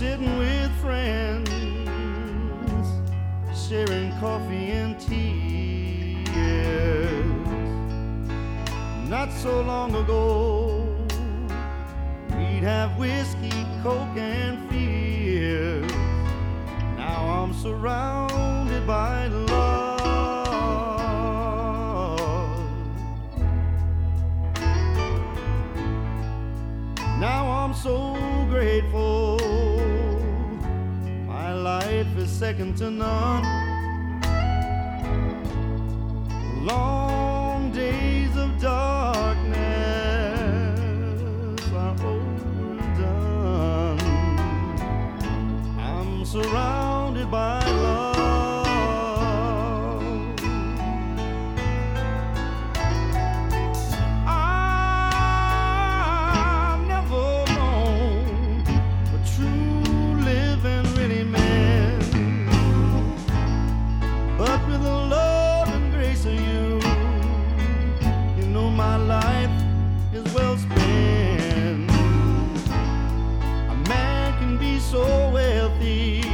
sitting with friends, sharing coffee and tea. Yes. Not so long ago, we'd have whiskey, coke, and fears. Now I'm surrounded by love. Now I'm so grateful. My life is second to none. Long days of darkness are over and done. I'm surrounded by love. I've never known what true living really meant, but with the love and grace of you, you know my life is well spent. A man can be so wealthy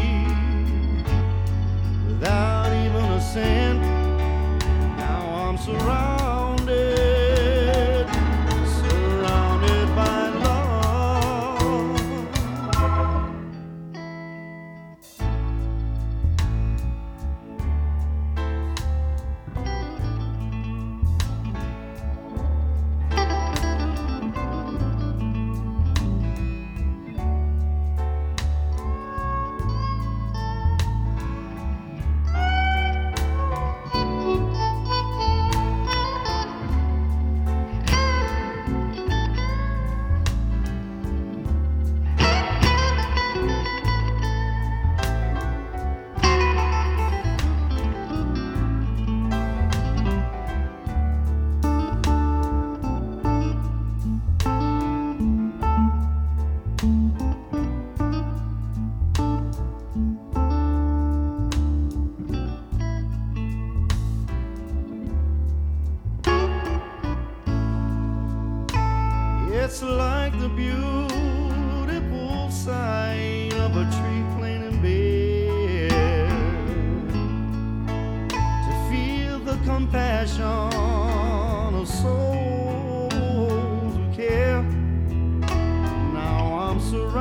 without even a cent. Now I'm surrounded by love. It's like the beautiful sight of a tree plain and bare, to feel the compassion of souls who care. Now I'm surrounded